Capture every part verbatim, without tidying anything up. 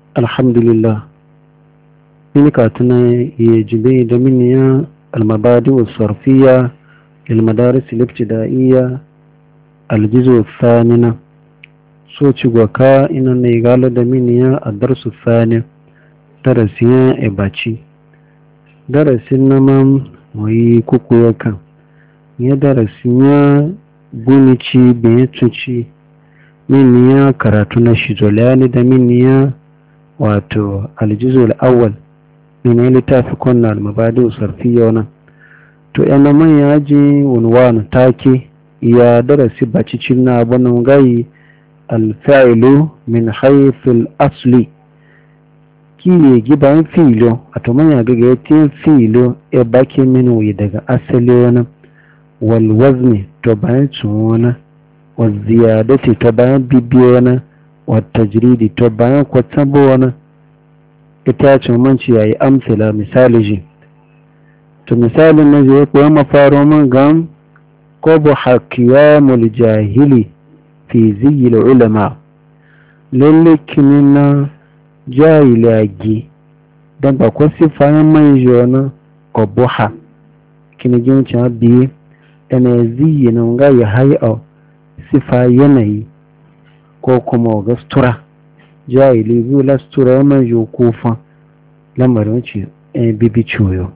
alhamdulillah ni ka tuna ya jibe da miniya almabadi wa sarfiya ilmadaris al-ibtidaiya aljizu thanina so ci gwaka ina ne galo da miniya ad-darsu thani darasiyan ebaci darasin naman wayi kuku yakan ya darasin ya gunici bayan tuci miniya karatu na shizolani da miniya wato aljizu al-awwal ne littafi kunna al-mabadi sarfiya wannan to yana man yaji unwan take ya darasi bacicin na abunan gai al-fa'ilu min haythu al-asli kiye giban filo ato man ya gaga yatin filo e baki minu yi daga asali wannan wal wazni to bayan tsuwana wal ziyadati to bayan bibiyo wannan wat tajridi to bayan kwatsabo wannan ita ce manci yayi amsala misali ji to misalin na zai kuwa mafaro man gam ko bu hakiyamul jahili fi ziyil ulama lalle kinina jahilagi dan ba ko sifayen man jona ko buha kinigin cha bi ene ziyina nga ya hay'a sifa yanayi ko kuma gastura jahili biyu lastura man jo kufa lamarin ci bibi ciwo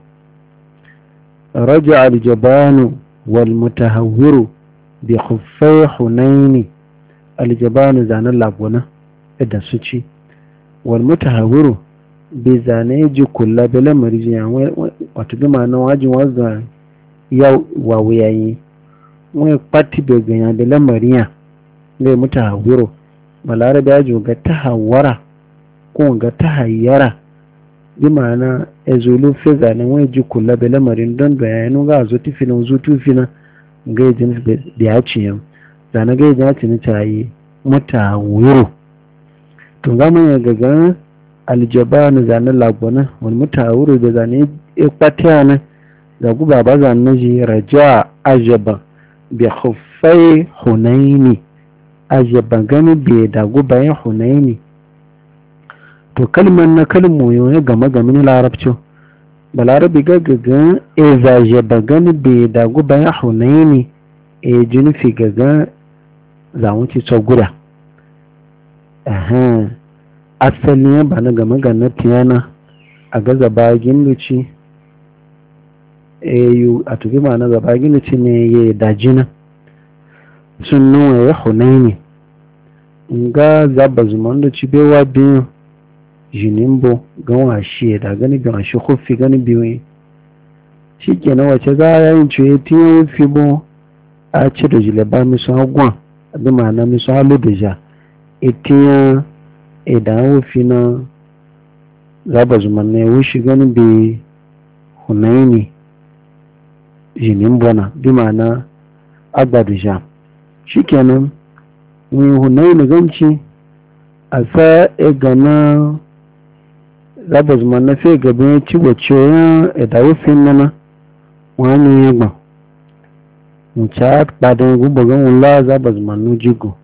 رجع الجبان والمتهور بخفي حنين الجبان زان اللابونا إذا سوشي والمتهور بزانيج كل بلا مرجع وتجمع نواج وزا يو ووياي ويقاتي بغيان بلا مريا غير متهور بالعربي أجو غتهورا كون غتهيرا bimana ezulu feza ne weji kula bela marin don bayanu ga zo tifina zo tufina ga jin da ya ci yam zana ga ya ci ni tayi mata wuro to ga mun ga ga aljaban zana lagona wal mata wuro da zane e patana da ku baba zan ji raja ajaba bi khuffai hunaini ajaba gani be da ku bayan hunaini to kalmar na kalmoyo ya gama gami na larabci balarabi gagaga e zaje bagani bai dagu bayan hunaini e junufi gaga zawunci tsoguda aha asali ba na gama gana tiyana a gaza bagin luci e yi a tuki ma na zabagin luci ne ya dajina sun nuna ya hunaini nga zaba zuman luci bewa biyu jinimbo gan shi da gani gan shi kofi gani biyu shi ke na wace za a yin ciye tiye wufi bo a ci da jileba misu agwa abin ma'ana misu halu da ja itiya idan wufi na zaba zuman na wushi gani bi hunaini jinimbo na bi ma'ana agba da ja shi kenan wani hunaini ganci a sa e gana zabas man na fe gabe ci wace ya edawo fin nana wani yagba ncha padin gubo gan wula zabas man nu jigo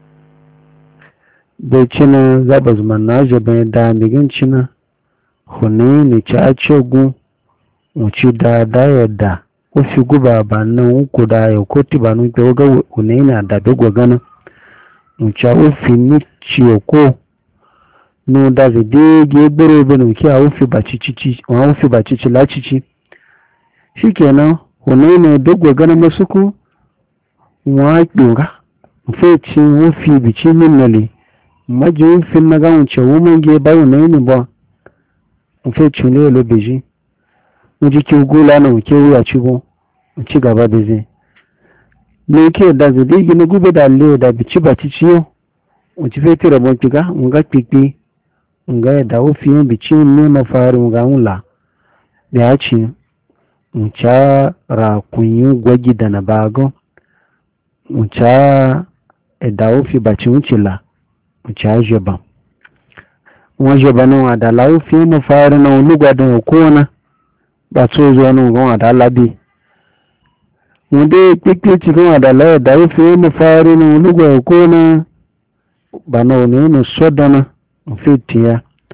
bai cina zabas man na jabe da migin cina hune ni cha chogu uci da da yadda ko fi guba ba nan ku da ya ko ti ba nu ga hune na da dogo gana ncha o fi ni ciyo ko no da zai ge bere bane ki a wufi bacici a wufi bacici lacici shikenan hone ne dogwa gana masuku wa dunga feci wufi bici min nale majin fin na gawun ce woman ge bayo ne ne ba feci ne lo beji mu ji ki gula na ke wuya ci go ci gaba da zai ne ke da zai gina gube da le da bici bacici yo mu ci feti rabon kiga mu ga pipi nga da ofiyin bicin ne mafarin gawula da ya ce nca rakunyin gwagi da na bago nca da ofi bacin wucila nca jeba wọn jeba na wada la ofiyin mafarin na olugwa da okona ba to zuwa na ngon wada labi wọn dai kpikpe cikin wada la da ofiyin mafarin na olugwa okona ba na wani yana sodana fitiya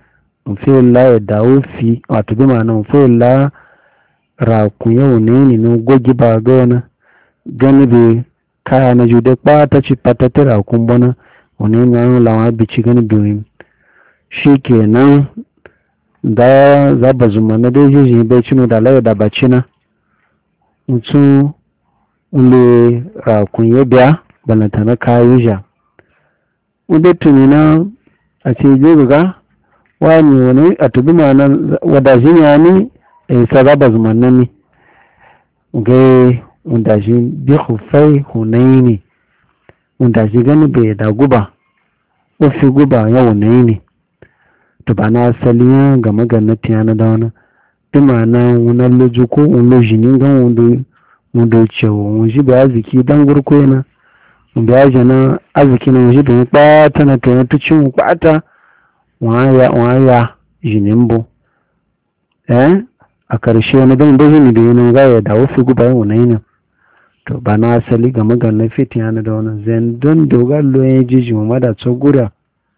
fi la ya dawo fi wato bi ma'ana fi la rakun yau ne ne no gogi ba ga wani gani be kaya na jude kwata ci patata rakun bana wani na lawa bici gani domin shi kenan da za ba zuma na dai jiji bai cinu da laye da baci na mutum ule rakun ya biya balanta na kayi ja wadda tuni na a ce je ga wani wani a tubi ma na wadajin ya ni a yi sa za ba zuma na ni ga wadajin bi hufai hunayi ne wadajin gani bai da guba ofi guba ya hunayi ne to ba na asali ya ga maganati ya na da wani bi ma na wunan loju ko wunan jini gan wanda wanda cewa wunji bai arziki dan gurko yana wanda ya jana arziki na wunji bai kpata na to ya tucin kpata waya waya jinin bu eh a karshe wani dan da jini da yana ga ya dawo fi guba yana yana to ba na asali ga maganar fiti yana da wani zan don dogar lo ya jiji ma da tsogura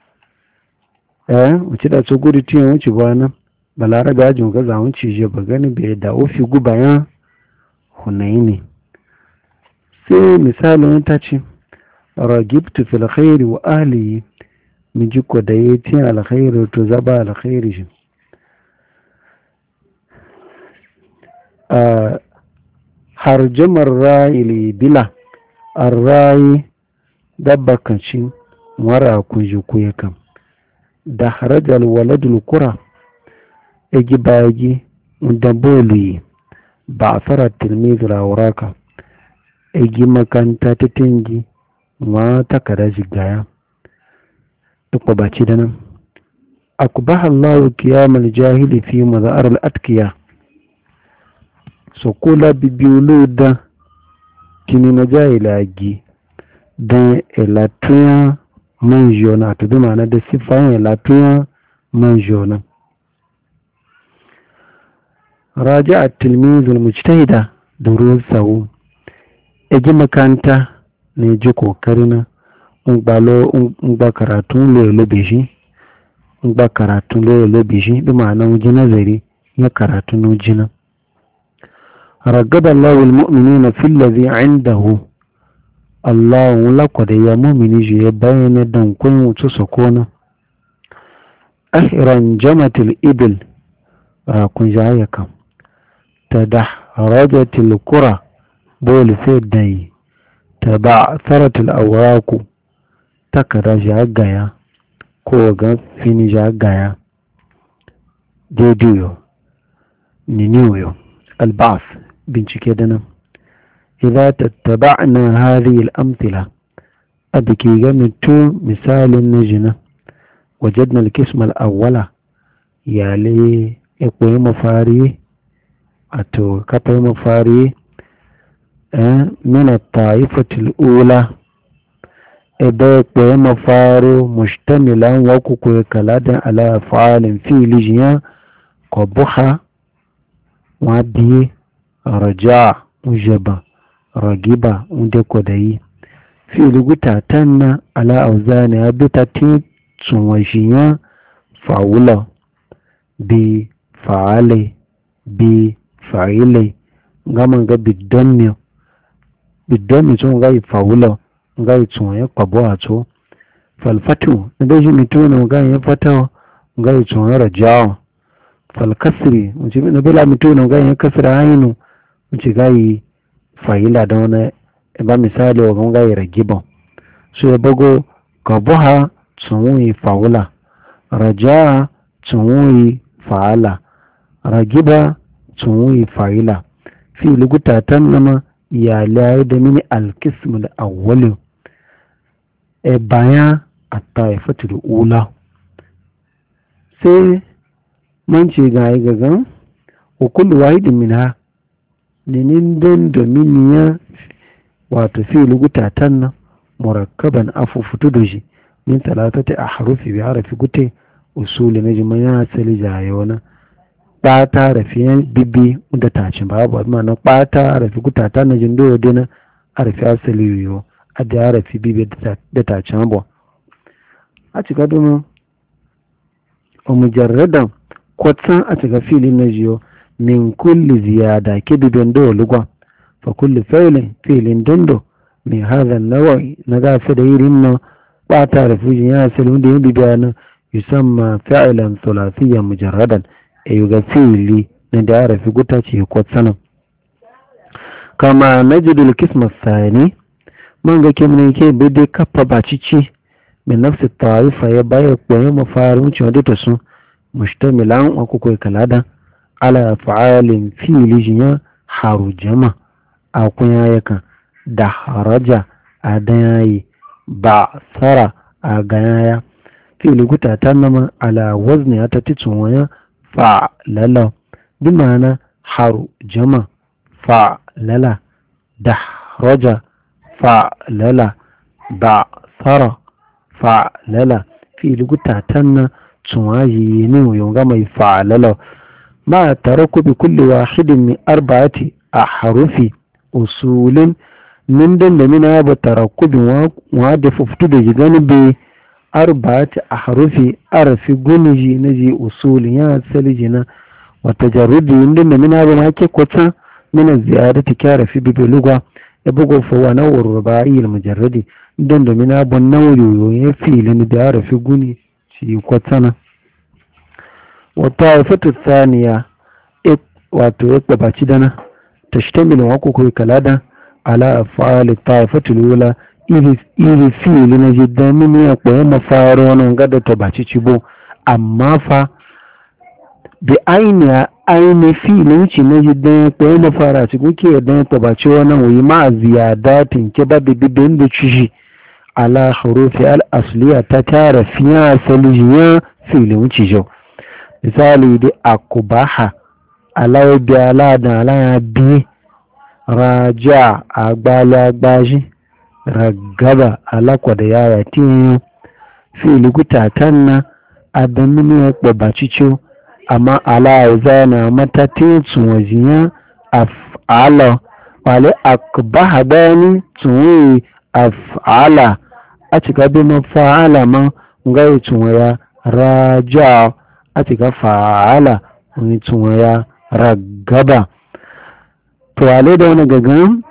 eh wuce da tsoguri tiyan wuce ba nan balarabe ajin ga zawun cije ba gani bai dawo fi guba yana hunaini sai misalin ta ce ragibtu fil khairi wa ahli min ji ko da yati alkhairi to zaba alkhairi shi a harjamar ra'ili bila arrai dabba kanci wara kunji ku yakan da harajal waladul qura egi bagi da boluyi ba a fara tilmizu lauraka egi makanta ta tingi ma ta kada jigaya duk ba ci da nan akubaha Allahu kiyamal jahili fi mazar al-atkiya so kula bibiyulu da kini na jahila gi da elatuya man jona to duma na da sifayin elatuya man jona راجع التلميذ المجتهد دروسه اجي makanta ne ji kokarina in gbalo in gba karatun lolo bishi in gba karatun lolo bishi bi ma'ana wuji nazari ya karatun wujina ragaba Allah almu'minina fil ladhi 'indahu Allah la kwada ya mu'mini je bayyana dan kun wuce sokona ahran jamatil ibil kun jaya kam تدحرجت القرى بول فيدي تبعثرت الأوراق تكرا جاقايا كوغا فيني جاقايا ديديو نينيويو البعث بنشكيدنا إذا تتبعنا هذه الأمثلة أبكي جمتو مثال النجنة وجدنا القسم الأول يالي إقوي مفاريه ato kafai mafari eh mina taifatul ula ebe kwe mafaro mushtamilan wa ku kwe kaladan ala fa'alin fi'li jiya qabuha wa bi raja ujaba ragiba unde kodayi fi'li gutatan ala auzani abita ti tunwashiya fa'ula bi fa'ale bi fa'ilai gaman ga bidonmi bidonmi tun ga fa'ula ga tun ya kwabo a to falfatu da shi mituna ga ya fata ga tun ya rajawa falkasri mun ci na bila mituna ga ya kasra ainu mun ci ga yi fa'ila da wani ba misali wa ga ya ragiba so ya bago kabuha tun yi fa'ula raja'a tun yi fa'ala ragiba tun yi fa'ila fi lugutatan nama iyalai da mini alkismu da awwalin e baya a taifatu da ula sai man ce ga yi gagan hukulu wahidin min ha ninin don domin ya wato fi lugutatan nan murakkaban afufutu da shi min talatata a harufi bi harafi gute usuli na jimanya asali jayona ɓata rafiyan bibi da tacin babu amma na ɓata rafi gutata na jin doyo dina a rafi asali yiwu a da rafi bibi da tacin abu a cika domin wa mujarradan kwatsan a cikin filin na jiyo min kulli ziyada ke bibin do lugwa fa kulli fi'lin filin dondo min hadha an-nawi na gafi da irin no ba ta rufujin ya asali da yin bibiyana yusamma fi'lan thulathiyan mujarradan e yuga fili na da rafi guta ce kwatsanan kama najidul kisma thani man ga kimne ke bide kafa bacici min nafsi taifa ya baya koyi mafarin cewa da su mustamilan wa kuko kalada ala fa'alin fili jinya harujama a kunya yakan da haraja a dayayi ba tsara a ganyaya fili guta ta nama ala wazni ta titun waya fa lala bi ma'ana harujama fa lala da haraja fa lala ba tsara fa lala fili guta ta na tsuwayi ne yunga mai fa lala ma taraku bi kulli wahidin min arba'ati a harufi usulin min dan da mina ba tarakkubin wa da fuftu da gani be arba'ati a harufi arfi guniji na ji usulin ya asali jina wa tajarrudi inda da mina ba ma ke kwata mina ziyarati kyara fi bi lugwa ya bugo fa wa nawar rubai al mujarradi dan da mina ban nawuri ya filin da arfi guni shi kwatana wa ta'ifatu thaniya wato ya gabaci dana tashtamilu wa kuku kalada ala afali ta'ifatul ula iri iri fili na jidda mini ya koyi mafaro wani gada ta baci cibo amma fa bi aini aini filin ci na jidda ya koyi mafara ci kuke yadda ta baci wani wuyi ma ziyadatin ke ba bi bibin da cishi ala hurufi al asliya ta tara fiya salijiya filin ci jau misali da akubaha aláwọ̀ bí aláàdán aláyàn bí rajà àgbálẹ̀ agbájí ragaba alákwàdàyàrá tí yíyan fi ìlúkúta tánà adamini ẹ̀pọ̀ bàcícó àmá aláàzá na mata tí tún wàzíyàn àfàálà wàlẹ̀ àkùbáhà báyání tún wí àfàálà a cika bí mafa'ala ma ngai tún waya rajà a cika fa'ala wani tún waya ragaba to ale da wani gagan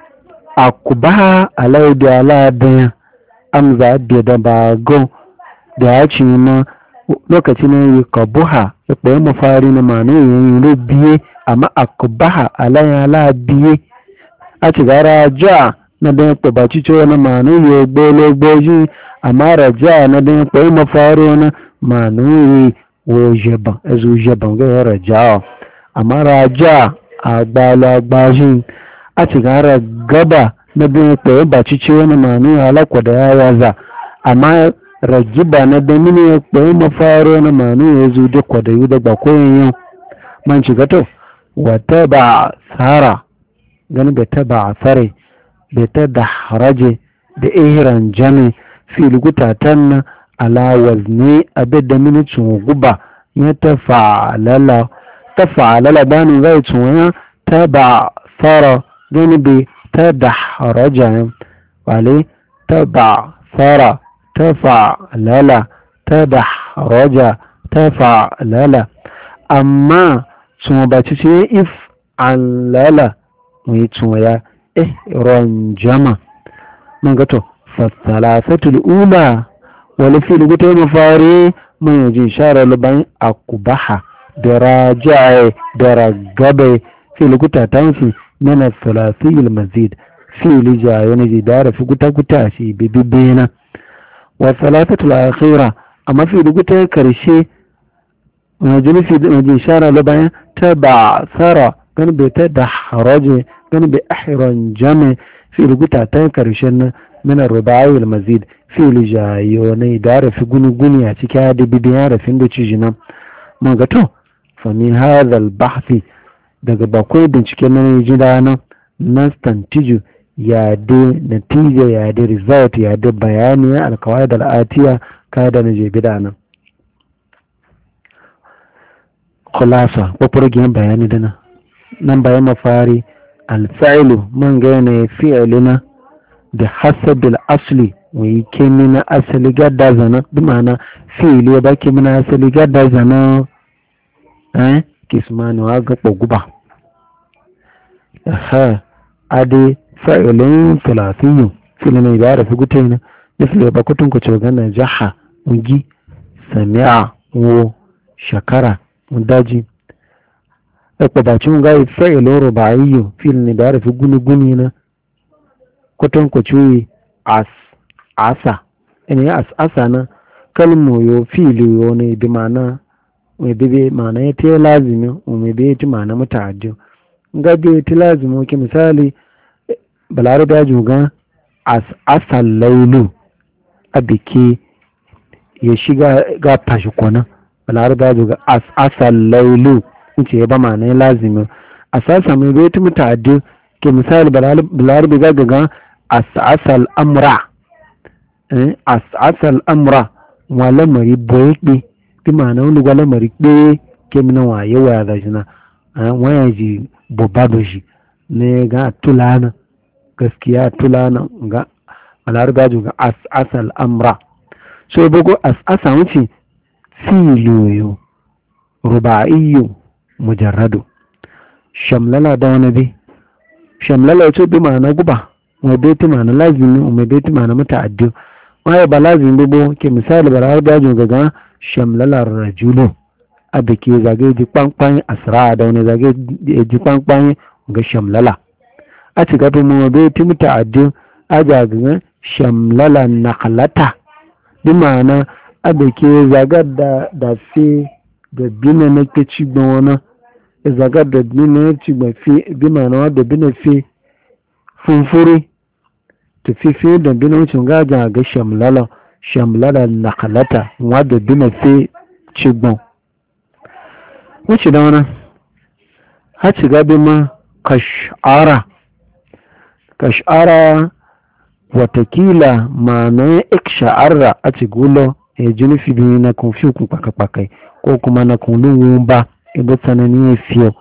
akuba alai da alada amza da da bago da ya ci ma lokaci ne yi kabuha ya koyi mafari na manu yayin ro biye amma akubaha alai ala biye a ci gara ja na da ko ba ci ce na manu ya gbolo gboji amma raja na da koyi mafari na manu wo jeban ezu jeban ga raja amma raja a gbalagbajin a cigara gaba na bin kwaye ba cici wani manu halakwa da yawa za amma ragiba na damini ya kwaye mafaro na manu ya zo da kwadayi da bakoyin yau man ci gato wata ba tsara gani da ta ba tsare da ta da haraje da ihiran jami filguta tanna alawaz ne abin da mini guba ya ta fa'alala ta fa'alala banin zai tsuwaya ta ba tsara gani bai ta da haraja wale ta ba tsara ta fa'alala ta da haraja ta fa'alala amma tsuwa ba ci ce if an lala mai tsuwaya eh ron jama mun gato fasalasatul ula wani fili guta yi mafari mai yaji shara lubayin akubaha da rajaye da ragabe fili guta tansi mana salasiyil mazid fili jaye na jidara fi guta guta shi bibibina wa salasatul akhira amma fili guta ya karshe majini fi yaji shara lubayin ta ba tsara gani bai ta da haraje gani bai ahiran jami fili guta ta karshen na mana rubayil mazid fili jayo na idara fi guni-guni a cikin hada bibiyan rafin da ciji nan mun ga to fami hadal bahfi daga bakwai bincike na ji dana na stantiju ya de natija ya de result ya de bayani ya alkawai da al'atiya kada na je bida nan kulasa kwakwar bayani dana nan bayan mafari alfa'ilu man gane fi'ilina da hasabil asli wai kemina asali gadda zana bi ma'ana fi'ili ba kemina asali gadda zana eh kismani wa ga guba aha ade fa'ilun thulathiyyu fi'ilun ibara fi gutaina misali ba kutun ku ce gana jaha ugi sami'a wo shakara daji ko ba cin ga fa'ilun ruba'iyyu fi'ilun ibara fi guni guni na kutun ku ce as asa ene as asa na kalmo yo fi'ili yo ne bi ma'ana mai bibe ma'ana ya te lazimi o mai bibe ti ma'ana muta'addi ga bi ti lazimi ke misali balarabe ya juga as asal laulu abike ya shiga ga fashi kwana balarabe ya juga as asal laulu ce ya ba ma'ana ya lazimi asasa mai bibe ti muta'addi ke misali balarabe ga ga as asal amra eh as asal amra wala mari boye bi ma'ana wani gwala mari ɗaya ke mina waye waya da shi na waya ji babba shi ne ga tulana gaskiya tulana ga malar gaju ga asal amra so bugu asa wuce filoyo ruba'iyyu mujarradu shamlala da wani bi shamlala wato bi ma'ana guba mai bai ti ma'ana lazimi mai bai ti ma'ana muta'addi waya ba lazimi bugu ke misali malar gaju ga shamlalar rajulu abu ke zage ji kwankwan asira da wani zage ji kwankwan ga shamlala a ci gaba mu bai ti muta'addi a jagagan shamlala nakalata bi ma'ana abu ke zagar da da fi da bina na ke cigban wani zagar da bina na cigban fi bi ma'ana wadda bina fi funfuri ta fi fi da bina wucin gaja ga shamlala shamlala nakalata wadda bina fi cigbon wuce da wani haci gabi ma kash'ara kash'ara watakila ma'ana iksha'arra a ci gulo ya ji nufi biyu na kunfi kun kwakwakai ko kuma na kunlun ba ibo tsanani ya fiyo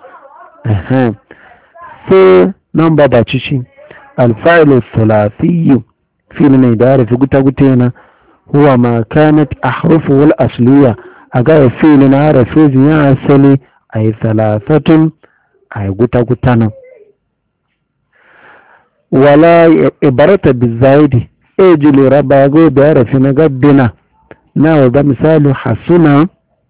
sai nan ba ba cici alfa'ilu thulathiyyu fili na idara fi guta-guta yana huwa ma kanat ahrufu wal asliya a ga fili na harafi ya asali a yi thalathatun a yi guta-guta nan wala ibarata bizaidi e ji lura ba go da harafi na gabbina na wadda misali hasuna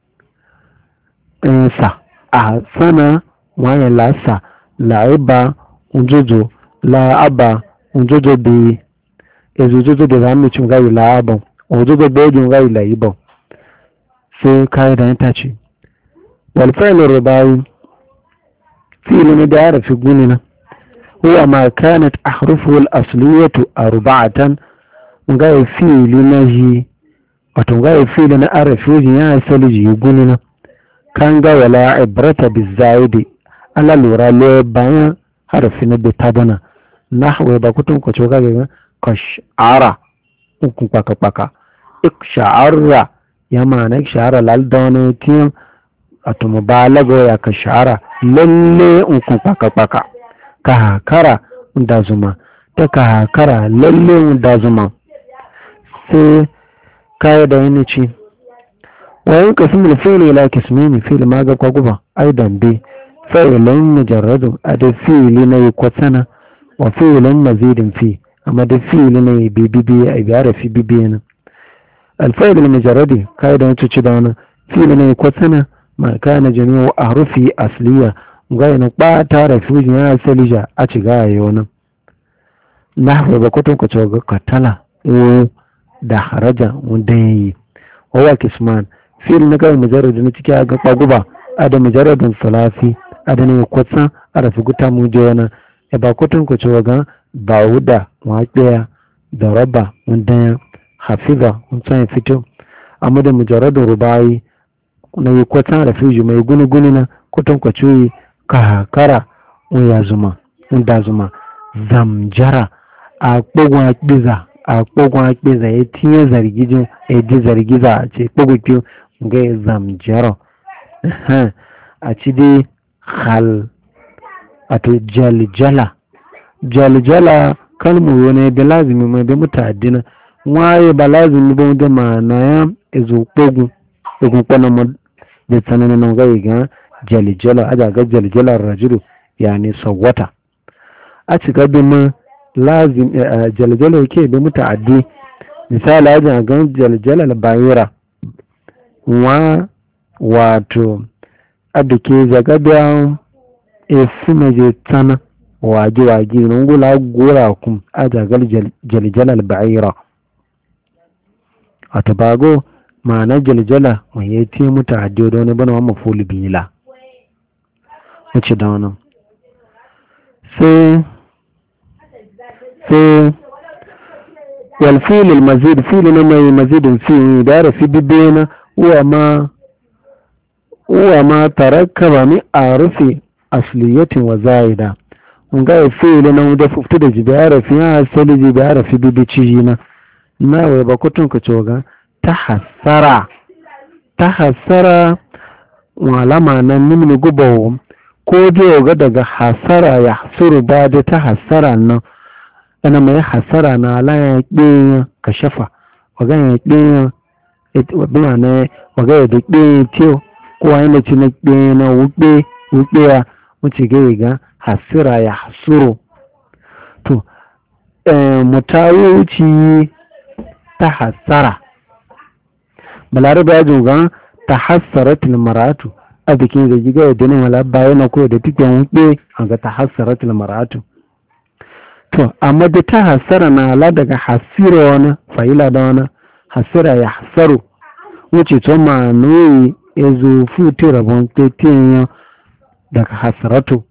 sa a sana wani lasa la'iba unjojo la'aba unjojo bi ezojojo da zami cin gayi la'aban unjojo bejin gayi la'iban sai kayi da ta ce walfa'ilin rubayi fi'ilin da ya rafi gunina huwa ma kanat ahrufu al-asliyatu arba'atan gayi fi'ili na ji wato gayi fi'ili na arafi ya asali ji gunina kan ga wala ibrata bizaidi ala lura le bayan harafi na da tabana nahwa ba kutun ko choga ga kash'ara ukun paka paka iksha'ara ya ma'ana iksha'ara lal dawne tim ato mubalago ya kash'ara lalle ukun paka paka ka hakara unda zuma ta ka hakara lalle unda zuma sai kai da wani ci wayan kasmul fi'li ila kismini fi'li ma ga kwaguba aidan bi fa'ilun mujarradu ada fi'li na kwatsana wa fi'lun mazidin fi amma da fi'li na bibibi a biyara fi bibiyana الفعل المجردي قاعدة نتشدانا فعل نيكوتنا ما كان جميع أحرفه أصلية غاية نقبع تعرف وجهها سلجة أتغايونا نحو بكتن كتوغ قتلا و دحرجة ودي هو كسمان فعل نقاء مجرد نتكي أقبع هذا مجرد ثلاثي هذا نيكوتنا هذا في قطع مجيونا إبا كتن كتوغ باودا وعجبيا ضربة ودي hafiza mutum fito amma da mujarradin rubayi na yi kwatan rafiji mai guni-guni na kutan kwacoyi ka hakara ya zuma inda zuma zamjara a kogon akpiza a kogon akpiza ya tiye zargijin ya ji zargiza a ce kogoki ga ya zamjara a ci dai hal a to jalijala jalijala kalmu wani da lazimi mai da mutadina waye ba lazimi ba da ma'ana ya izu kogu kogu kwana mu da tsanani nan ga ga jalijala aja ga jalijala rajulu yani sawata a ci gabi ma lazim jalijala yake da muta'addi misali aja ga jalijala bayira wa wato abike zagabiya efu na je tsana waje waje nan gula gora kum aja ga jalijala bayira wato bago ma'ana jaljala mai ya ce mutu haddiyo da wani bana wani mafuli bila wuce da wani sai sai walfilil mazid fili na mai mazidin fi da rafi bibbe na uwa ma uwa ma tarakaba mi a rufe asliyatin wa zaida nga ya fili na da fuftu da jibi a rafi ya asali jibi a rafi bibbe ciji na na wai bakutun ka coga tahassara tahassara walama nan nimni gubawo ko je ga daga hasara ya hasuru ba da tahassara nan ana mai hasara na ala ya kiyan kashafa waga ya kiyan waduma na waga ya dukbe tiyo ko wani ci na kiyan na wukbe wukbe ya wuce ga ga hasira ya hasuru to eh mutawo wuci tahassara balarabe ya joga ta hassaratul maratu a bikin da giga ya dinin wala bayan ko da tikin wuke a ga ta hassaratul maratu to amma da ta hassara na ala daga hasira wani fa'ila da wani hasira ya hassaru wuce to ma noyi ya zo futi rabon tetiyan daga hassaratu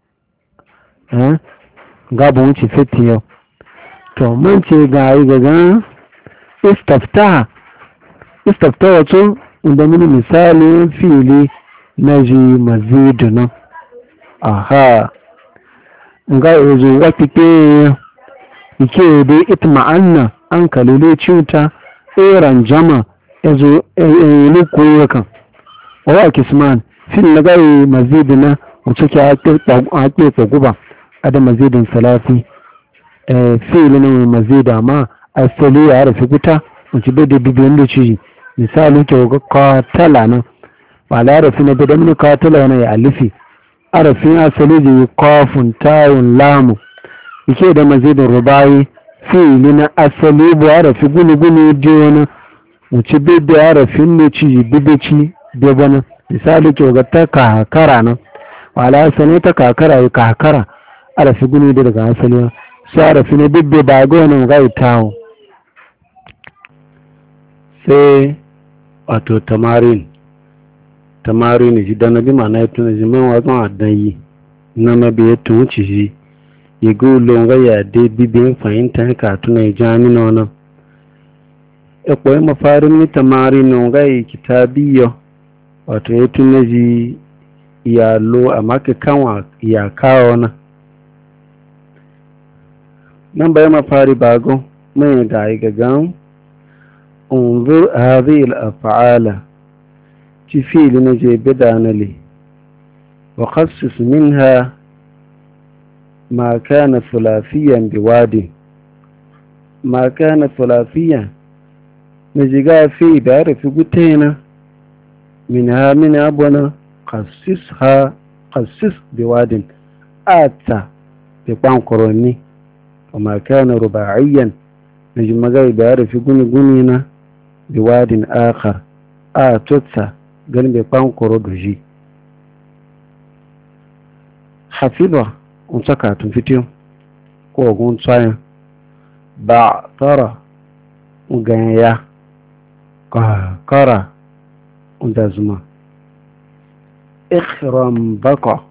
gabon wuce fiti yau to mun ce ga yi gaga istaftaha istafta wato inda mini misali fili na ji mazidu nan aha nga ezo wakike ike da itma'anna an kalile cuta eran jama ezo elu koyakan wa kisman fil na gai mazidu na wuce ke ake guba ada mazidin salafi fili na mazida ma asali ya rufe guta wuce bai da bibiyan da ci misali ke ga katala nan ba la rafi na da mini katala wani ya alifi arafin asali da yi kofin tayun lamu yake da mazidin rubayi fi'ili na asali bu arafi guni guni diyo na wuce bai da arafin da ci bibici da bana misali ke ga ta kakara nan ba la asali ta kakara yi kakara arafi guni da daga asali sai arafi na bibbe ba ga wani ga itawo sai wato tamarin tamarin ji da na bi mana yato na jimin wajen adan yi na mabi yato wuce shi ya gulo ga ya dai bibin fahimta ya katu na ijani na wani ekwoyi mafarin ni tamarin na ga yi kitabiyo wato yato na ji iyalo a maka kanwa iyakawa na nan bayan mafari bago mai ga yi gagan انظر هذه الأفعال تفيل نجي بدان لي وخصص منها ما كان ثلاثيا بواد ما كان ثلاثيا نجي في بعرف قتينا منها من أبونا خصصها خصص بواد آتا بقان قروني وما كان رباعيا نجي مغاي بعرف قني قنينا biwadin akhar a tutsa ganin bai kwankoro doji hafidwa un saka tun fitiyo ko gun tsayin ba tara ganya kara da zuma ikhram baka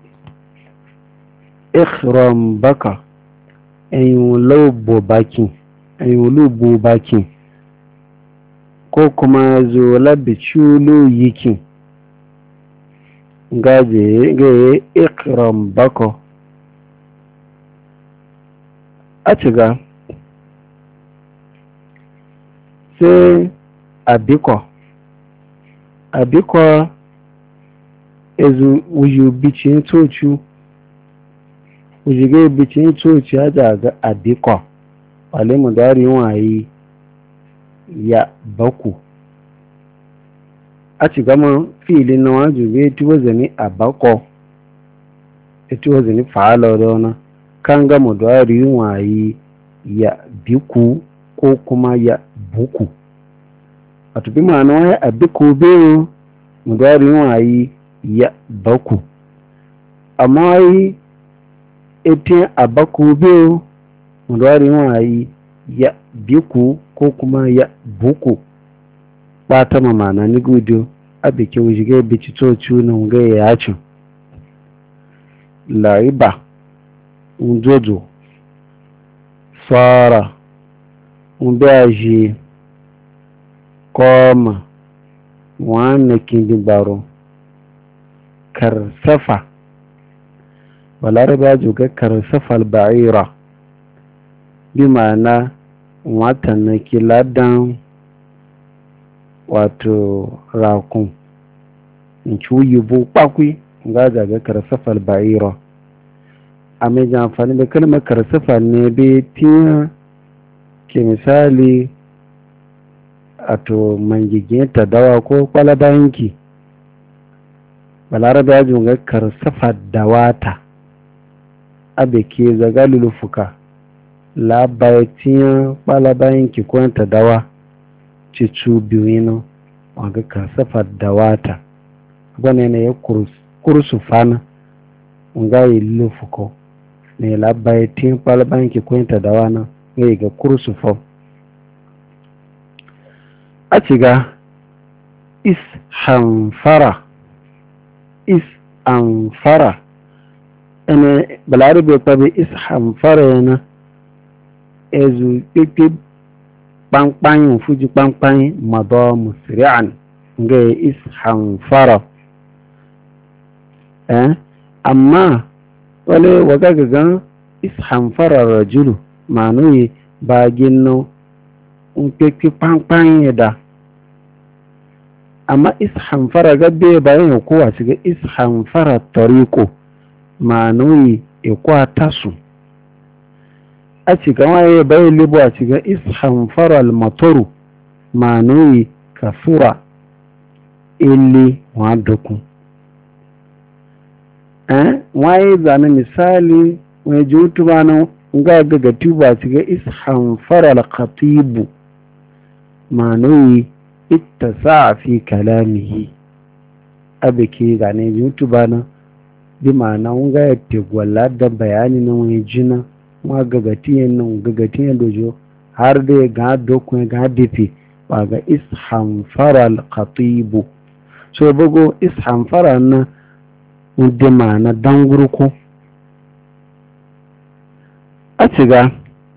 ikhram baka ayyun lobo baki ayyun lobo baki ko kuma zo labi culo yiki gaje gaye ikram bako a ciga sai abiko abiko ezu wuju bicin tocu wujiga bicin tocu ya daga abiko wale mu dari wayi ya baku a ci gama filin na wajube ti wazani a bako ita wazani fa'ala da wani kan ga mudari wayi ya biku ko kuma ya buku a tubi ma'ana waya a biku biyu mudari wayi ya baku amma yi ita a baku biyu mudari wayi ya biku ko kuma ya buku ba ta mamana ni gudu a bikin wujige bici toci na ga ya yacin laiba njojo fara mbiaji koma wane kindigbaro karsafa balarabe juga karsafa al-ba'ira bi ma'ana watan na kiladan wato rakun in ci wuyibu kpakwi ga zaga karsafa al-ba'ira a mai amfani da kalmar karsafa ne bai tiya ke misali a to mangigin ta dawa ko kwalabanki balarabe ya junga karsafa dawata abe ke zaga lulufuka labaratiyan kwalabanki ko ta dawa cicu biyu na waga karsafa dawata gwane ne ya kursu fana nga yi lulufuko ne labaratiyan kwalabanki ko ta dawa na ne ga kursu fo a ciga ishamfara ishamfara ene balarabe kwabe ishamfara yana ezu pipi pankpanyin fuji pankpanyin mado musri'an nga ishamfara eh amma wale waga gagan ishamfara rajulu ma'anoyi bagin no nkeke pankpanyin da amma ishamfara gabe bayan ya kowa shiga ishamfara tariko ma'anoyi ikwa tasu a cikin waye bayan libo a cikin ishamfara almatoru ma'anoyi kafura ili wadokun eh waye zane misali wani jutu ba na ga gaga tuba cikin ishamfara alkhatibu ma'anoyi ittasa fi kalamihi abike gane youtube na bi ma'ana nga ya tegwala da bayani na wani jina ma gagatiyan nan gagatiyan dojo har da ga dokun ga dafi ba ga ishamfara al-khatibu so bugo ishamfara na wanda ma'ana dangurko a ciga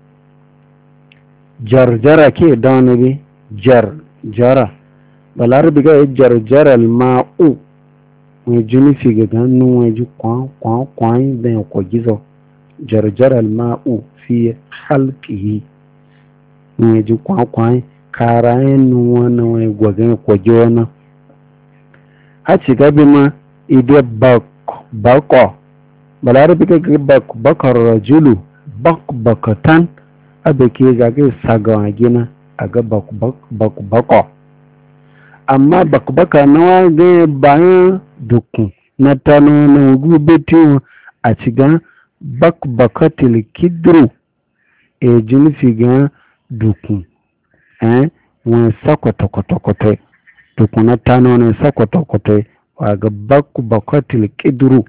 jarjara ke da wani bi jar jara balarabi ga jarjara ma'u mai jini fi ga ganu mai ji kwan kwan kwan da ya kwagizo jarjara ma'u fi halqihi mai ji kwan kwan karayen nuwa na mai gwagen kwagi wani a ci gabi ma ide bako balarabi ga bak bakar rajulu bak bakatan abe ke zage sagawa gina a ga bakbako amma bakbaka na waga bayan dukkan na tano na gubetiyo a ciga bakbakatil kidru e jinifi ga dukkan eh wani sakwatakwatakwatai dukkan na tano na sakwatakwatai waga bakbakatil kidru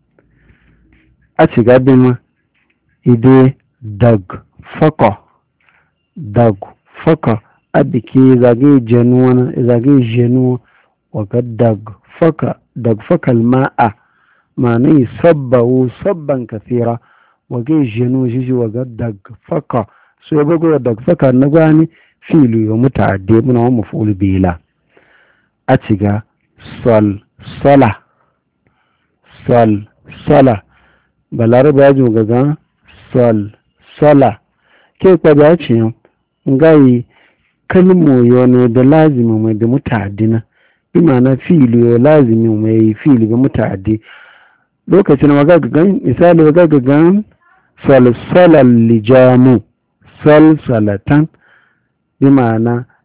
a ciga bima ide dag faka dag faka abiki zage jenuwa na zage jenuwa waga dag faka dag faka alma'a ma'ana sabbahu sabban kathira wage jenu jiji waga dag faka so ya bago dag faka na gani filu ya muta'addi muna wa maf'ul bila a ciga sal sala sal sala balarabe ya ji gaga sal sala ke kwa da ce ngai kalmo ne da lazimi mai da muta'addina bi ma'ana fi'lu yo lazimi mai fi'lu ga muta'addi lokacin waga gan misali waga gan salsalal lijamu salsalatan bi ma'ana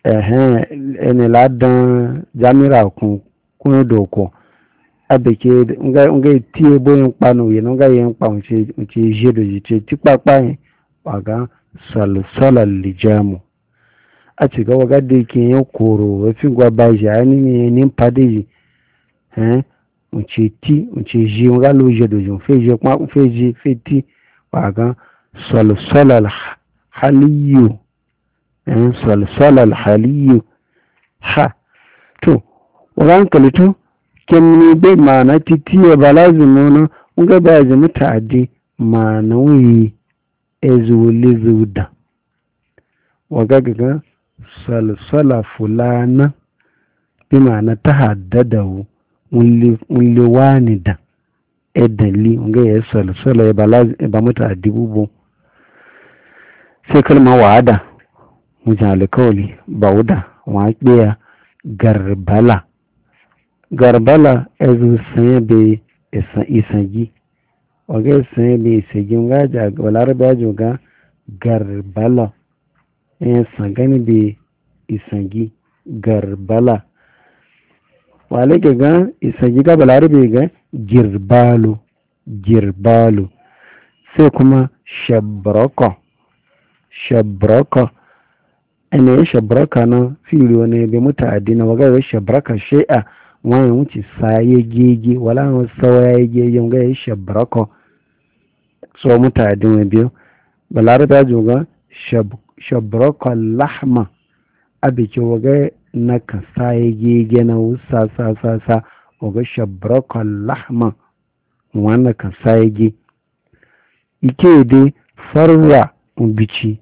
eh ene ladan jamira kun kun doko abeke nga nga tie boyin panu ye nga yen pa unche unche jedo je ti papa yin waga sal salal lijamu a ci ga waga de ke yin koro e fi gwa ba ja ni ni ni pade eh unche ti unche je nga lo jedo je fe je pa fe je fe ti waga sal salal haliyu eh sal salal haliyu ha to wagan kalitu kemni be mana titiya balazimuna nga ba ji mutaddi mana wi ezuli zuda waga ga salsala fulana bi mana tahaddada wulli wulli wanida edali nga ya salsala ya balaz ba mutaddi bubu sai kalma wa'ada mujal kawli bauda wa kiya garbala garbala ezu sanye be isangi waga sanye be isangi nga ja walarba joga garbala en sangani be isangi garbala wale ga isangi ga balarbe ga girbalu girbalu sai kuma shabraka shabraka ene shabraka na fili wani be mutaddi na waga shabraka shay'a wani wuce saye gege wala wani sawaye gege ga ya shabrako so mutane mai biyu balare ta joga shabrako lahma abike waga na ka saye gege na wusa sa sa sa waga shabrako lahma wani ka saye ge ike dai farwa bici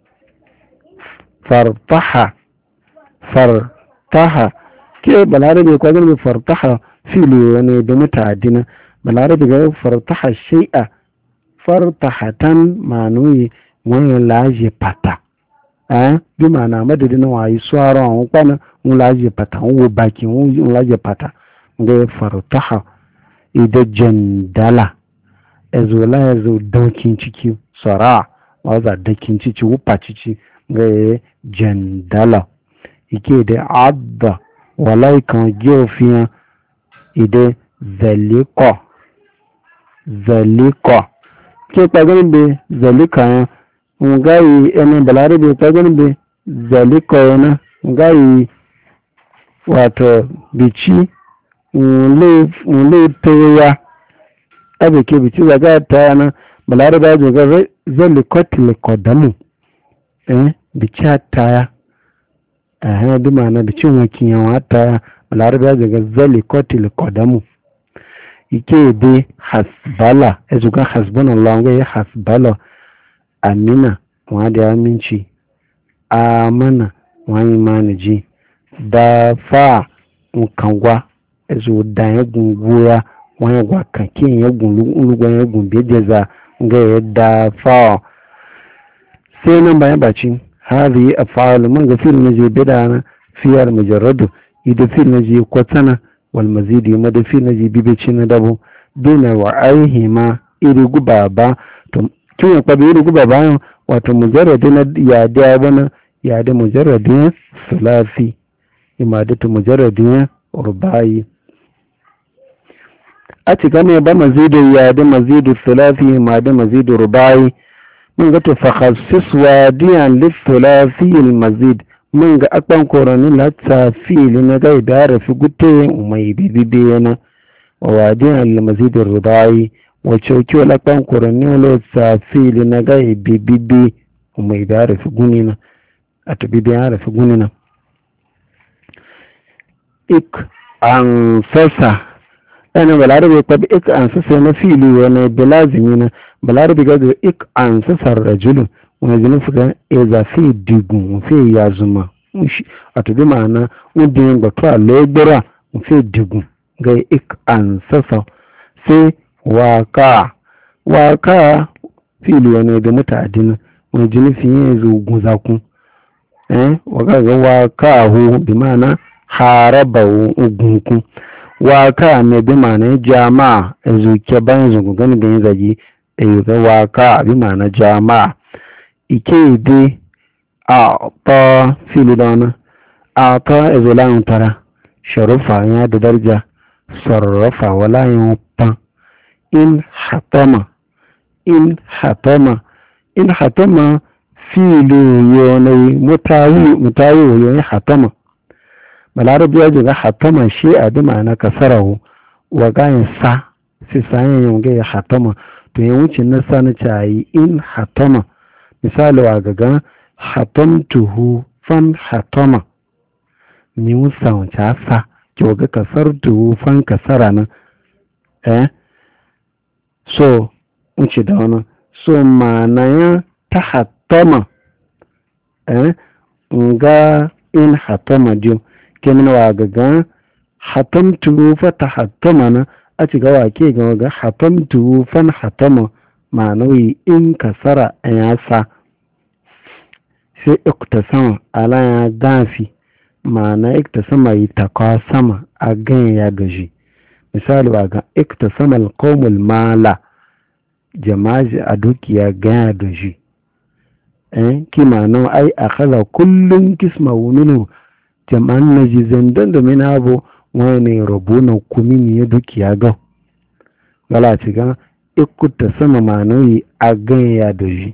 fartaha fartaha ke balarabe ko ganin fartaha fili wani da mutadina balarabe ga fartaha shay'a fartahatan manuyi wani laje pata eh bi mana madadin wayi swaro an kwana un laje pata un baki un laje pata ga fartaha ida jandala ezola ezo dokin ciki sara waza dakin ciki wupa ciki ga jandala ike da adda walai kan jẹ́ òfin ìdẹ zẹ̀líkọ̀ zẹ̀líkọ̀ kí pàgánibé zẹ̀líkọ̀ yẹn ń gáyì ẹni balarabe pàgánibé zẹ̀líkọ̀ yẹn ń gáyì wato bici ń lè tẹ́yà abike bici zaga ta yana balarabe ya joga zẹ̀líkọ̀ tilẹ̀kọ̀ damu eh bici ta a bi ma'ana da cin wakin yawa ta larabiya daga zali kotil kodamu ike bi hasbala ya zuga hasbunallah ga ya hasbala amina wa da aminci amana wa imanaji da fa nkangwa ya zo da ya gunguya wa ya gwa kakin ya gunlugun ya gumbe jeza ga ya da fa sai nan bayan bacin هذه أفعال من غفير نجي بدانا فيها المجرد يدفير نجي قطنا والمزيد يمدفير نجي بيبتشنا دابو بين وعيهما إرغو بابا كم يقبل إرغو بابا واتو مجرد يادي أبنا يادي مجرد ثلاثي يمادة مجرد رباعي أتكامي با مزيد يادي مزيد ثلاثي يمادة مزيد رباعي mun ga to fakhassis wadiyan lithulathi almazid mun ga akban korani latsa fili na ga da fi gutte mai bibibe na wadiyan almazid arudai wa chauki wala akban korani latsa fili na ga bibibe mai da fi gunina atabibi ya fi gunina ik an fasa ana balarabe tabi ik an sasa na fili wani bilazimi na balarabe ga ik an sasa rajulun wani zini fuka eza fi digun fi ya zuma a tabi ma'ana udin gbatu a lebura fi digun ga ik an sasa sai waka waka fili wani da mutadina wani jini fi yin zogun zakun eh waka ga waka hu bi ma'ana haraba ugunkun waka ne bi ma'ana jama'a ezuke bayan zungu gani da yin zagi eyuga waka bi ma'ana jama'a ike ide a ta fili dana a ta izulan tara sharufa ya da darja sarrafa wala yin pan in hatama in hatama in hatama filu yonai mutawi mutawi yoyin hatama balarabi ya jiga hatama shi a bi ma'ana kasarahu wa gayin sa si sayan yunga ya hatama to ya wuce na sani cayi in hatama misali wa gaga hatamtuhu fan hatama ni wusa wuce sa ki waga kasartuhu fan kasara nan eh so wuce da wani so ma'ana ya ta hatama eh nga in hatama diyo kenan wa gaga hatamtu fa ta hatama na a ci gawa ke ga ga hatamtu fan hatama ma'anawi in kasara an yasa sai iktasama ala ya gafi ma'ana iktasama yi takwa sama a gan ya gaji misali wa ga iktasama alqawmul mala jama'a a dukiya gan ya gaji eh kima nan ai akhadha kullun kismahu minhu jama'an naji zandan da mina abu wani rabu na kumini ya dukiya ga gala ci ga ikuta sama manoyi a ganya da shi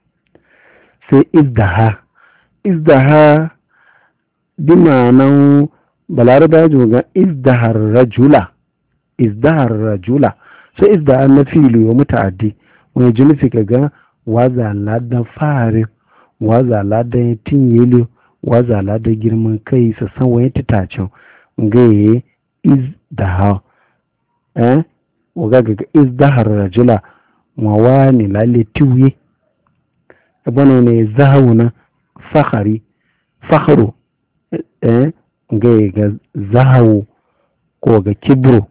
sai izdaha izdaha bi ma'anan balaraba ya ga izdahar rajula izdahar rajula sai izdahar na fili wa muta'addi wani jini ka ga waza ladan fari waza ladan tinyelo waza ladan girman kai sassan wani titacen gaye izdaha eh waga ga izdahar rajula mawani lalle tiwe abana ne zahuna fakhari fakhru eh gaye ga zahawu ko ga kibro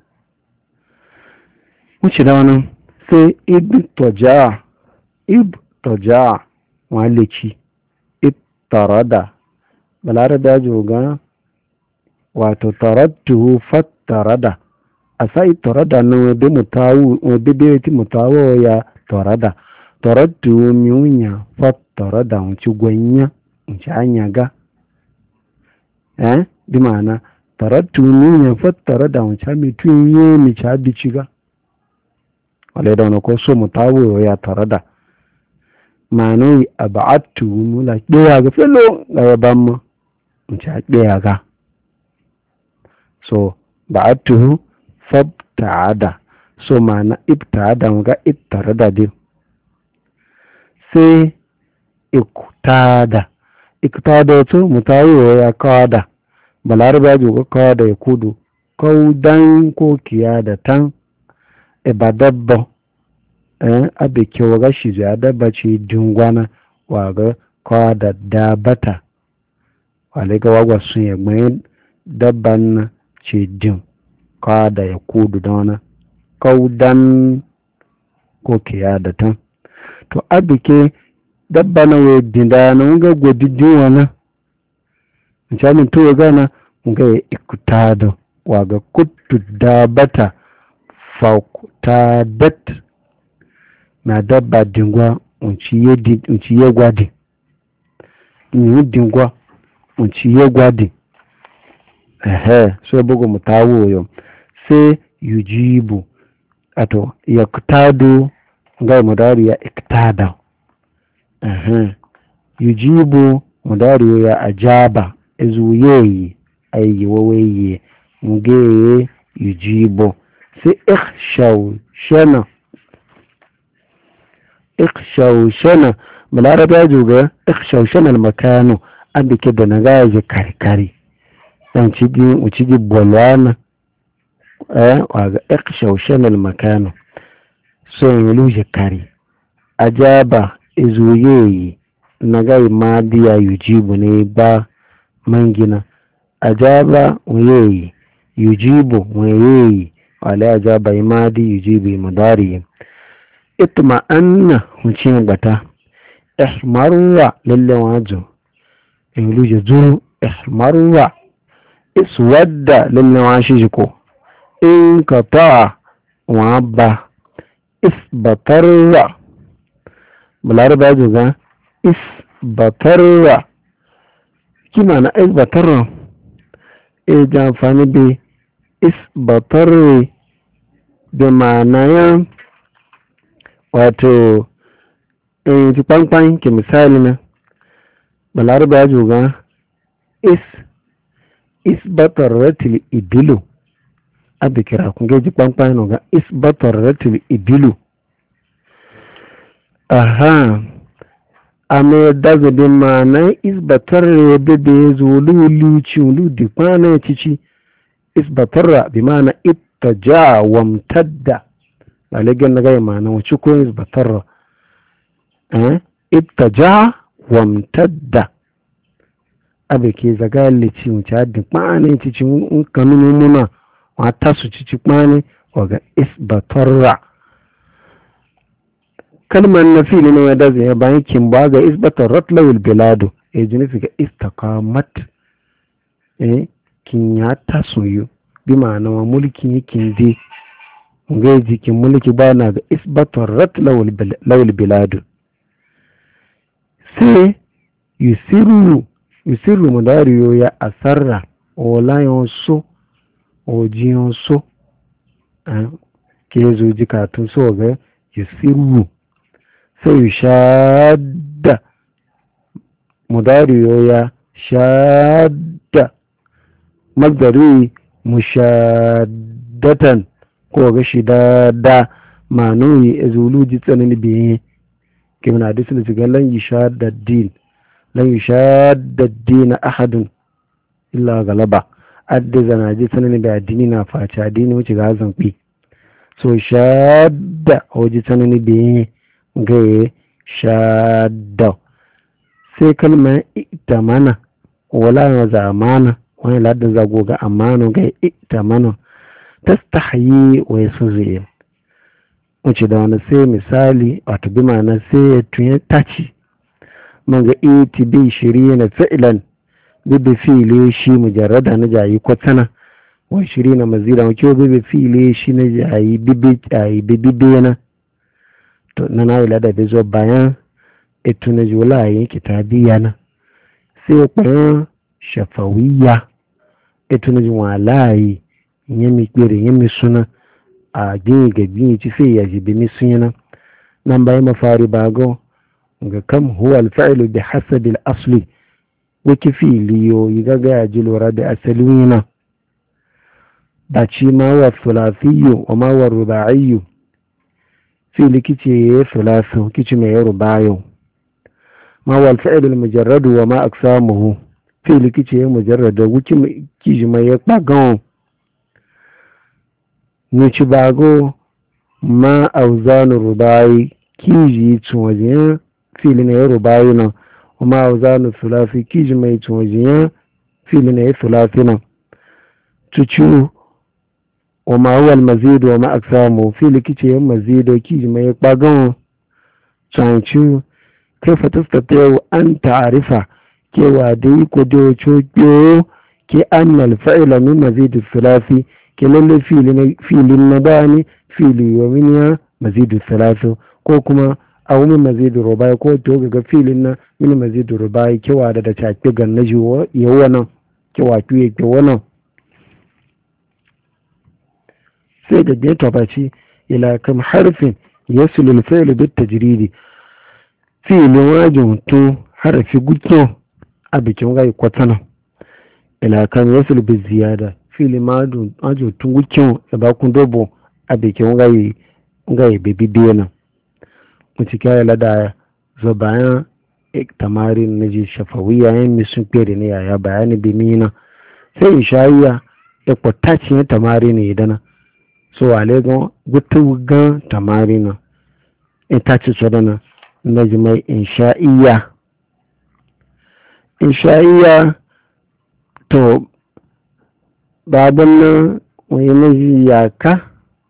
wuce da wannan sai ibn toja ib toja walici ib tarada balarabe ya joga wato tarattuhu fattarada a sai tarada na wadda mutawu wadda bai ti mutawo ya tarada tarattuhu miunya fattarada wuce gwanya wuce anya ga eh bi ma'ana tarattuhu miunya fattarada wuce mitun yi mi ci abici ga wale da wani ko so mutawo ya tarada ma'ana aba'attu nula ɗaya ga filo ga yaban mu wuce ɗaya ga so ba'atuhu fabta'ada so ma'ana ibta'ada ga ittarada din sai iktada iktada to mutayi ya kawada balarabe ya joga kawada ya kudu kaudan ko kiyada tan ibadabba eh abe ke waga shi ya dabba ce dingwana waga kawada dabata wale ga wagwa sun ya gbayin dabban ce din kada ya kudu da wani kaudan ko kiya da tan to abike dabba na wai dinda na nga godidin wani misalin to ya gana nga ya ikuta da waga kutu dabata fauktadat na dabba dingwa unci ya gwadi ni dingwa unci ya gwadi ehe so bugu mutawo yo sai yujibu ato yaktadu ga mudari ya iktada ehe yujibu mudari ya ajaba ezuyeyi ayi waweye ngeye yujibu sai ikhshaw shana ikhshaw shana balarabe ya juga ikhshaw shana almakanu abike da nagaje karkari dan cigi ucigi bolwana eh waga ikhshawshan almakano so yuluje kari ajaba izuyeyi nagai madiya yujibu ne ba mangina ajaba uyeyi yujibu uyeyi wala ajaba imadi yujibu mudari itma anna hucin bata ihmarwa lalle wajo yuluje zuru ihmarwa iswadda lilnawashijiko in qata wa ba isbatarra balarabe juga isbatarra kima na isbatarra e ji amfani da isbatarre da ma'anayan wato in ji kwankwan ke misali na balarabe ya juga is isbatarratil ibilu abu kira kun gaji kwankwan ga isbatarratil ibilu aha a mai dazabin ma'anan isbatarra da ya zo lulu cilu da kwana cici isbatarra bi ma'ana ittaja wamtadda ba lagin na gaya ma'ana wacce ko isbatarra eh ittaja wamtadda abe ke zaga lici wuce haddin kwana cici in kanunu muna wata su cici kwana waga isbatarra kalmar na fili ne wadda zai bayan kin ba ga isbatarrat lawil biladu e jini fi ga istakamat eh kin ya tasoyo bi ma'ana wa mulkin yakin je ga jikin mulki ba na ga isbatarrat lawil biladu sai yusiru yusiru mudariyo ya asarra o layon so o jiyon so ke zo jikatun so ga yusiru sai shadda mudariyo ya shadda magdari mushaddatan ko ga shidada manuyi ezulu ji tsanani biye kimin hadisi da shiga lan yishadda din lan yishadda din ahadun illa galaba adda zana ji tsanani da addini na faci addini wuce ga zanki so shadda hoji tsanani biye ga shadda sai kalmar ita mana wala ya zamana wani ladin zago ga amano ga ita mana ta stahayi wa ya suzuye wace da wani sai misali wato bi ma'ana sai ya tunye taci man ga iti bi shiri na fa'ilan bibi fili shi mujarrada na jayi kwatsana wa shiri na mazira wa kyau bibi fili shi na jayi bibi bena to na na wula da bezo bayan etu na jula yin kitabiya na sai kwayan shafawiya etu na jula layi yami kere yami suna a gini ga gini ci sai ya jibi mi sun yana nan bayan mafari bago ga kam huwa alfa'ilu bi hasabi al-asli wake filiyo yi gaga ya ji lura da asalin yana ba ci ma wa sulafiyyu wa ma wa ruba'iyyu fili kice ya sulasu kici mai ya rubayo ma wa alfa'ilu al-mujarradu wa ma aksamuhu fili kice ya mujarrada wuki kiji mai ya kpagan ni ci bago ma auzanu rubayi kiji tuwajiyan fili na ya rubayi nan kuma auzanu sulafi kiji mai tuwajiyan fili na ya sulafi nan tucu wa ma huwa almazidu wa ma aksamu fili kice ya mazidu kiji mai ya kpagan cancu kai fatastata an ta'arifa kewa dai ko da cokiyo ke annal fa'ila min mazidu sulafi ke lalle filin na bani fili wa miniya mazidu salatu ko kuma a wani mazidu rubai ko to ga filin na mini mazidu rubai kewa da da caki gan na jiwo ya wannan kewa ki ke wannan sai da geto baci ila kam harfin yasulul fi'l bit tajridi filin wajin to harfi gutto a bikin gai kwatana ila kam yasul bi ziyada fili madu ajo tungukin da bakun dobo a bikin gaye gaye bebi biyana mutu kya lada zo bayan tamarin na ji shafawiya yan misun kere ne yaya bayani bimina sai ishaiya ya kwataci ya tamari ne idana so alegon gutu gan tamari na ita ci sodana na ji mai inshaiya inshaiya to babban nan wani maji yaka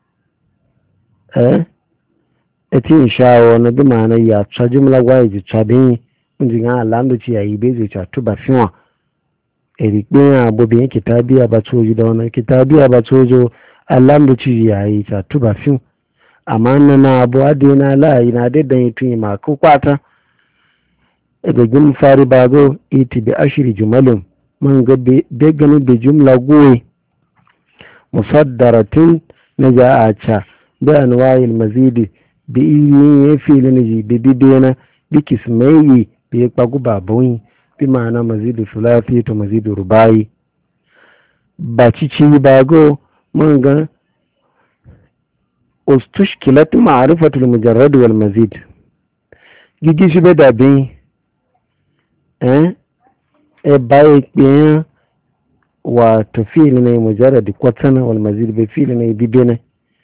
eh eti inshawo na bi mana ya tsa jumla gwa ji tsabe ndi ga lando ci yayi be ji tsa tuba fiwa eri pe abobi kitabi aba toju da wannan kitabi aba tojo lando ci yayi tsa tuba fiwa amma na abu adina la ina de dan tun ma ko kwata daga gin fari bago iti bi ashiri jumalin man ga be gani da jumla goyi musaddaratin na ja'acha bi anwa'il mazidi bi yin ya fili na ji bi bibena bi kismayi bi ya kpagu babawin bi ma'ana mazidu sulafi to mazidu rubayi ba cici bago man ga ustushkilat ma'rifatul mujarrad wal mazid gigi shi be dabi eh e baye kiyan wa to fili ne mujarrad kwatana wal mazid be fili ne bibena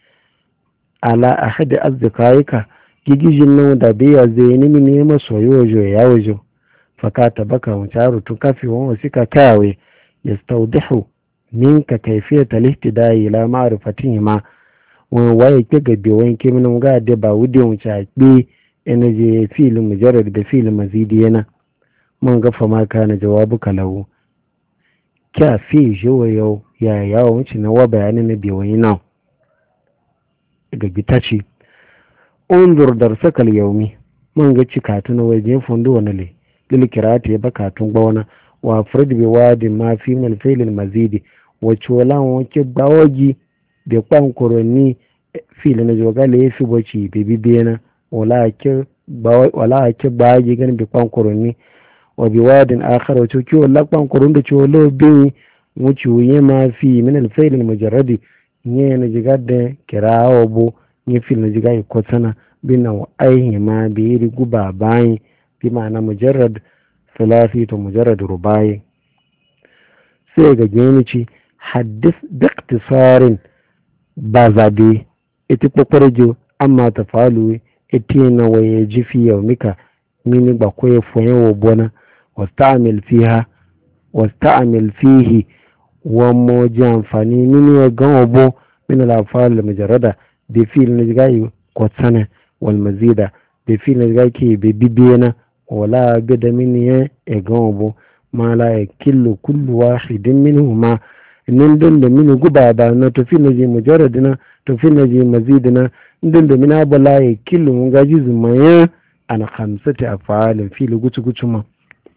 ala ahad azdikaika gigi jinno da be ya zaini ne masoyo jo ya wajo fakata baka mutaru to kafi won wasika kawe yastawdihu minka kayfiyat al-ihtidai ila ma'rifatihi ma won waye ke gabe won ke mun ga de ba wude mun cha bi energy fil mujarrad da fil mazidi yana mun ga fa ma kana jawabu kalahu kya fi jowo ya yawo mun ci na wa bayanin na bi wani na ga gitaci undur darsaka al-yawmi mun ga cikatu na waje fondo wanale lilkirati ya bakatun gbawana wa frid bi wadi ma fi min al-fil al-mazidi wacce wala wanke bawogi da kwankuroni fili na jogale ya fi boci bibi bena wala ake bawogi ganin da kwankuroni wa bi wadin akhar wacce ki wala kwankuron da ciwolo bin wuce wuye ma fi min alfailin mujarradi ne na jiga da kirawo bo ne fili na jiga ko sana bin na aihi ma bi iri guba bayi bi ma'ana mujarrad ثلاثي to mujarrad rubai sai ga genici haddis daktisarin ba zabe ita kokwarjo amma ta falu ita na waye jifi yau mika mini ba ko ya foye wa bona wasta'amil fiha wasta'amil fihi wa moji amfani mini ya gan obo min al-afal mujarrada bi fil najgai ko sana wal mazida bi fil najgai ke bi bibena wala gada mini ya egan obo ma la yakillu kullu wahidin minhuma nin don da mini guba ba na tafi na je mujarradina tafi na je mazidina din da mina bala ya killu mun gaji zumaya an khamsati afalin fili gutu gutu ma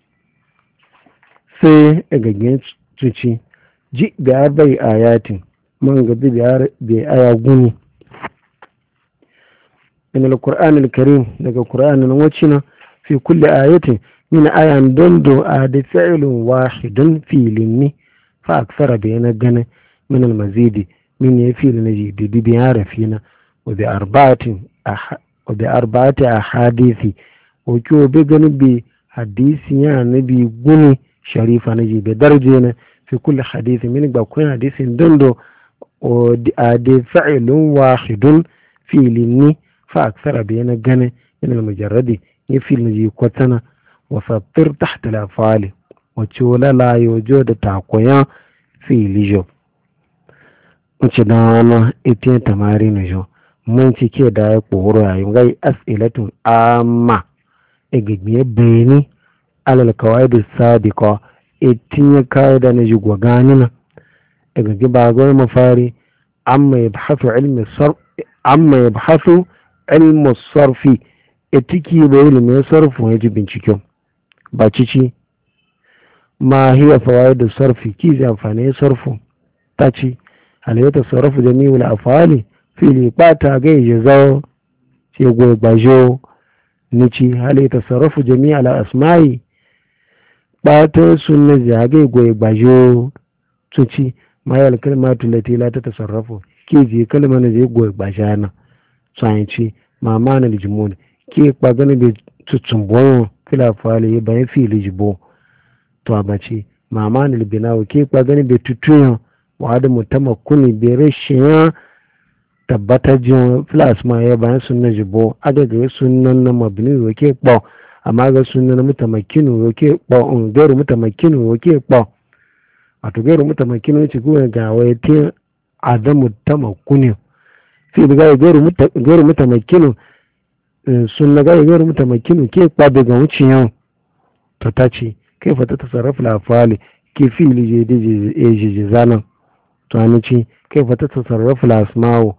sai ga gen tuci ji da arba'i ayatin man ga bi aya guni min al-qur'an al-karim daga qur'anin wacina fi kulli ayatin min ayan dondo a da fi'lun wahidun filin fa aksara bayana gane min al-mazidi min ya fil naji da bibi harafina wa bi arba'atin wa bi arba'ati ahadisi wa ko be gani bi hadisi ya nabi guni sharifa naji be darje na fi kulli hadisi min ba kun hadisin dondo o a da fi'lun wahidun filin fa aksara bayana gane min al-mujarradi ya fil naji kwatana wa fattir tahta al-afali wacce wala la yojo da takoya filijo wacce da wani ita tamari na jo mun cike da ya koro yayin gai as'ilatun amma igigmiye bayani alal kawaidu sabiqa itin ya kai da na jigwa ganina igigi ba gwai mafari amma yabhasu ilmi sarf amma yabhasu ilmu sarfi itiki da ilimin sarfu ya ji binciken ba cici ma hiya fawaidu sarfi ki zai amfani sarfu ta ci halayyata sarrafu jami'ul afali fili bata ga yi zawo ce goyi bajo ni ci halayyata sarrafu jami'ul asma'i bata sunna zage goyi bajo tuci ma ya kalmatu lati la ta tasarrafu ki ji kalmar da zai goyi bajana tsanci ma mana lijmun ki kpagana be tutumbo fila fali bayan fili jibo to abace mama ne binawo ke kwa gani bai tutuyan wa da mutama kuni bai rashin tabbata jin flas ma ya bayan sunna jibo aga ga sunan na mabni wa ke kpo amma ga sunan na mutamakinu wa ke kpo un gairu mutamakinu wa ke kpo wato gairu mutamakinu ci ko ga wai tin adamu tamakuni fi ga gairu gairu mutamakinu sunna ga gairu mutamakinu ke kpo daga wuciyan to tace kai fata tasarrafa lafali ke fili je da je je zanan to anici kai fata tasarrafa lasmawo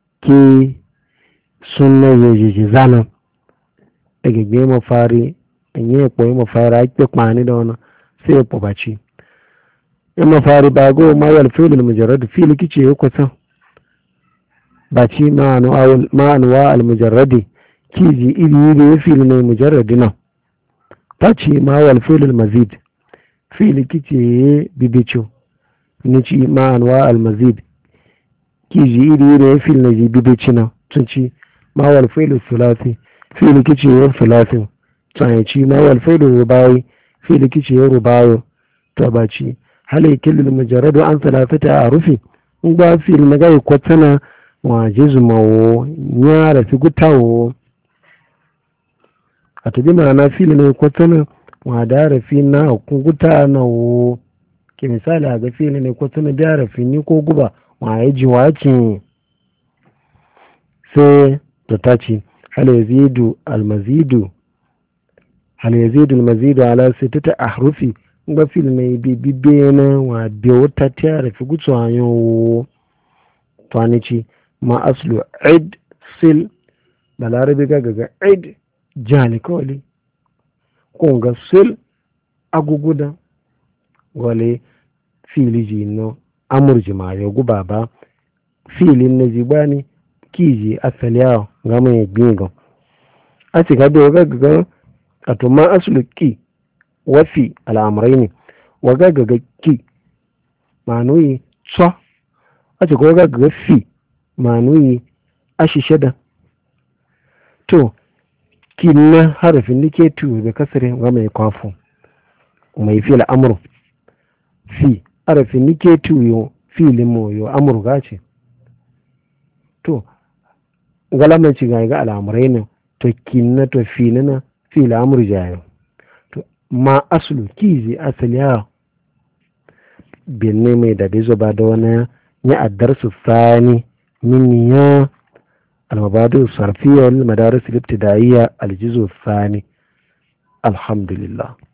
ke sunna je je je zanan daga gema fari in yi koyi mafari ake kwani da wani sai ya baci in mafari ba go ma wal fi'lul mujarrad fi'l kice ya kwata baci ma'anuwa al mujarradi kiji iri iri ya fi'l ne mujarradi na baci ma wal fi'lul mazid fi'l kice bibicho ni ci ma'anuwa al mazid kiji iri iri ya fi'l ne bibici na tun ci ma wal fi'lul thulathi fi'l kice ya thulathi tsayaci ma wal fi'lul rubai fi'l kice ya rubayo to baci hal yakil mujarradu an thalathata arufi in ba fi'l na ga kwatana wa jizmawo nyara fi gutawo a tabi ma'ana fi'l ne kwatana wa da rafi na ku guta na wo ke misali a ga fi'l ne kwatana da rafi ni ko guba wa yaji wakin sai da taci hal yazidu al mazidu hal yazidu al mazidu ala sittati ahrufi ngba fil mai bi bibe na wa biyo ta tare fi gutsu ayo to anici ma aslu id sil balarabi ga ga id jali koli ko ga sil aguguda wale fili jino amurji ma yo gubaba filin na jibani kiji asaliya ga mai bingo a ci ga do ga ga ato ma aslu ki wafi al'amurai ne waga gaga ki manuyi tso a ce waga gaga fi manuyi ashishe da to ki na harafin nike tu da kasare ga mai kwafu mai fi al'amuru fi harafin nike tu yo filin mo yo amuru ga ce to galamanci ga ga al'amurai ne to ki na to fi na fi al'amuru jayo ma asulu kizi asali ya binne mai da bizo ba da wani ya addarsu sani min ya almabadu sarfiya wal madaris al-ibtidaiya al-juz'u thani alhamdulillah.